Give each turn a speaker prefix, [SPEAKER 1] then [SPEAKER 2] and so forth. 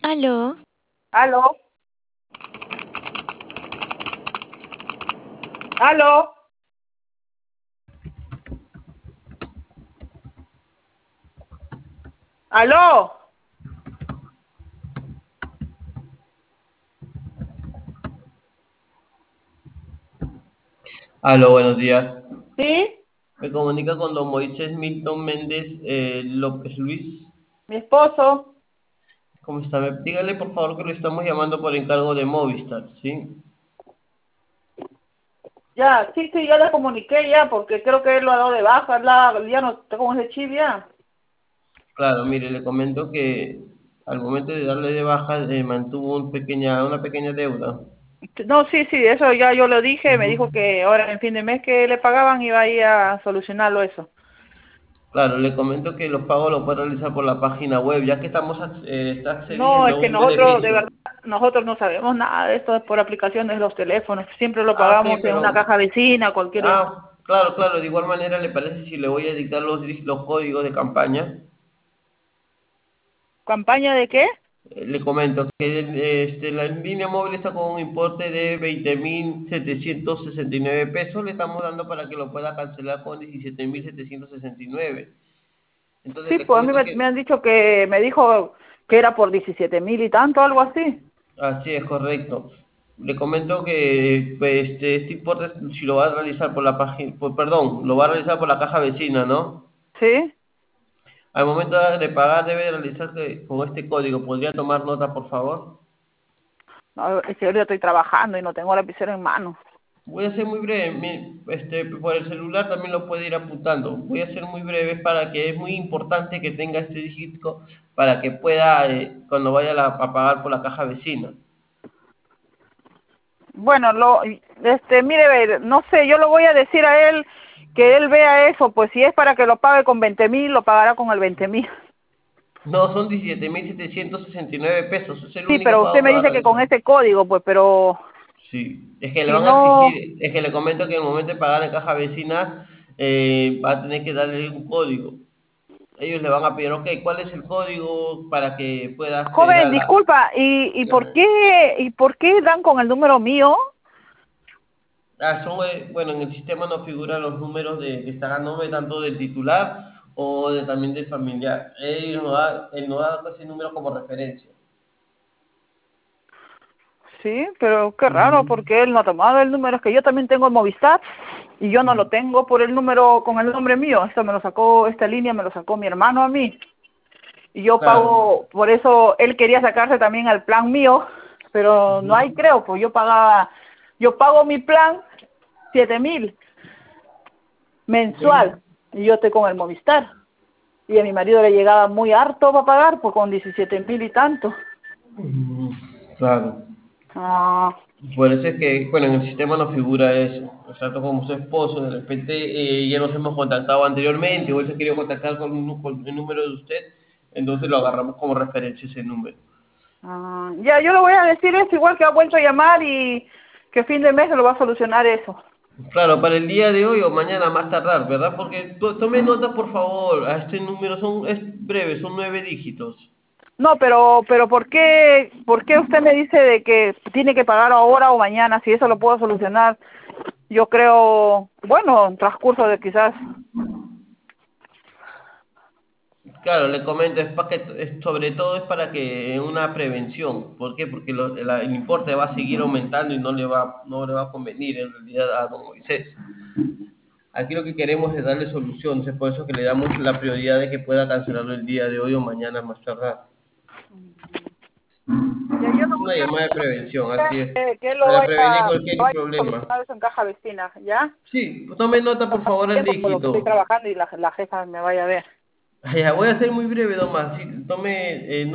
[SPEAKER 1] Aló,
[SPEAKER 2] Aló, aló, aló.
[SPEAKER 3] Aló, buenos días.
[SPEAKER 2] ¿Sí?
[SPEAKER 3] Me comunica con don Moisés Milton Méndez López Luis.
[SPEAKER 2] Mi esposo.
[SPEAKER 3] ¿Cómo está? Dígale por favor que lo estamos llamando por encargo de Movistar, ¿sí?
[SPEAKER 2] Ya, sí, sí, ya le comuniqué ya, porque creo que él lo ha dado de baja, ya no está con ese chip ya.
[SPEAKER 3] Claro, mire, le comento que al momento de darle de baja mantuvo una pequeña deuda.
[SPEAKER 2] No, sí, sí, eso ya yo lo dije, me dijo
[SPEAKER 3] Ujú.
[SPEAKER 2] que ahora en fin de mes que le pagaban iba a ir a solucionarlo eso.
[SPEAKER 3] Claro, le comento que los pagos los puede realizar por la página web, ya que está
[SPEAKER 2] No, es
[SPEAKER 3] accediendo a
[SPEAKER 2] que
[SPEAKER 3] un
[SPEAKER 2] nosotros, de
[SPEAKER 3] beneficio.
[SPEAKER 2] verdad, nosotros no sabemos nada de esto, es por aplicaciones de los teléfonos, siempre lo
[SPEAKER 3] Ah, ok,
[SPEAKER 2] pagamos en una
[SPEAKER 3] pero...
[SPEAKER 2] caja vecina, cualquier
[SPEAKER 3] Claro, claro, de igual manera le parece si le voy a dictar los códigos de campaña.
[SPEAKER 2] campaña de qué.
[SPEAKER 3] Le comento que la línea móvil está con un importe de 20.769 pesos. Le estamos dando para que lo pueda cancelar con 17.769. Entonces
[SPEAKER 2] Sí,
[SPEAKER 3] le
[SPEAKER 2] pues a mí
[SPEAKER 3] comento
[SPEAKER 2] me han
[SPEAKER 3] que
[SPEAKER 2] dicho que, me dijo que era por 17.000 y tanto, algo así.
[SPEAKER 3] así es correcto. Le comento que pues, este importe, si lo va a realizar por la página, perdón, lo va a realizar por la caja vecina, ¿no?
[SPEAKER 2] ¿Sí?
[SPEAKER 3] Al momento de pagar debe realizarse con este código. ¿Podría tomar nota, por favor?
[SPEAKER 2] No, es que ahorita estoy trabajando y no tengo la lapicero en mano.
[SPEAKER 3] Voy a ser muy breve, por el celular también lo puede ir apuntando. Voy a ser muy breve para que es muy importante que tenga este dígito para que pueda, cuando vaya a pagar por la caja vecina.
[SPEAKER 2] Bueno, mire, ve, no sé, yo lo voy a decir a él que él vea eso, pues si es para que lo pague con 20.000, lo pagará con el 20.000.
[SPEAKER 3] No, son 17.769 pesos, es el
[SPEAKER 2] Sí,
[SPEAKER 3] único
[SPEAKER 2] pero usted
[SPEAKER 3] pago
[SPEAKER 2] me
[SPEAKER 3] que va a
[SPEAKER 2] dice que con
[SPEAKER 3] realizar.
[SPEAKER 2] ese código, pues, pero
[SPEAKER 3] Sí, es que le
[SPEAKER 2] si
[SPEAKER 3] van a
[SPEAKER 2] no,
[SPEAKER 3] exigir, es que le comento que en el momento de pagar en caja vecina va a tener que darle un código. Ellos le van a pedir, ok, ¿cuál es el código para que pueda acceder
[SPEAKER 2] joven,
[SPEAKER 3] a la...
[SPEAKER 2] disculpa,
[SPEAKER 3] Dígame.
[SPEAKER 2] y por qué dan con el número mío?
[SPEAKER 3] Bueno, en el sistema no figuran los números que están a nombre tanto del titular o también del familiar. Él nos da ese número como referencia.
[SPEAKER 2] Sí, pero qué raro,
[SPEAKER 3] Ujú.
[SPEAKER 2] porque él no ha tomado el número, es que yo también tengo el Movistar y yo no lo
[SPEAKER 3] Mm.
[SPEAKER 2] tengo por el número con el nombre mío. Esto me lo sacó, esta línea me lo sacó mi hermano a mí. Y yo
[SPEAKER 3] Claro.
[SPEAKER 2] pago, por eso él quería sacarse también al plan mío, pero no hay,
[SPEAKER 3] Ujú.
[SPEAKER 2] creo, pues yo pago mi plan 7.000 mensual
[SPEAKER 3] Ujú.
[SPEAKER 2] y yo estoy con el Movistar. Y a mi marido le llegaba muy harto para pagar, pues con 17.000 y tanto.
[SPEAKER 3] Ujú. Claro.
[SPEAKER 2] Ah,
[SPEAKER 3] Por eso es que, bueno, en el sistema no figura eso. Exacto, como su esposo, de repente ya nos hemos contactado anteriormente o él se quería contactar con el número de usted, entonces lo agarramos como referencia ese número.
[SPEAKER 2] ya, yo le voy a decir eso, igual que ha vuelto a llamar y que fin de mes se lo va a solucionar eso.
[SPEAKER 3] Claro, para el día de hoy o mañana más tardar, ¿verdad? Porque tome nota, por favor, a este número es breve, son 9 dígitos.
[SPEAKER 2] No, pero por qué usted me dice de que tiene que pagar ahora o mañana? Si eso lo puedo solucionar, yo creo, bueno, en transcurso de quizás.
[SPEAKER 3] Claro, le comento, sobre todo es para que una prevención. ¿Por qué? Porque el importe va a seguir aumentando y no le va a convenir en realidad a don Moisés. Aquí lo que queremos es darle solución, es por eso que le damos la prioridad de que pueda cancelarlo el día de hoy o mañana más tardar.
[SPEAKER 2] Ya, yo lo
[SPEAKER 3] Es una
[SPEAKER 2] voy
[SPEAKER 3] llamada de prevención,
[SPEAKER 2] a
[SPEAKER 3] así es,
[SPEAKER 2] que él
[SPEAKER 3] para prevenir cualquier
[SPEAKER 2] vaya a
[SPEAKER 3] problema.
[SPEAKER 2] solucionar eso en caja vecina, ¿ya?
[SPEAKER 3] Sí, tome nota por favor al
[SPEAKER 2] Tiempo por lo que estoy
[SPEAKER 3] dígito.
[SPEAKER 2] trabajando y la jefa me vaya a ver.
[SPEAKER 3] Ya, voy a ser muy breve nomás. Sí, tome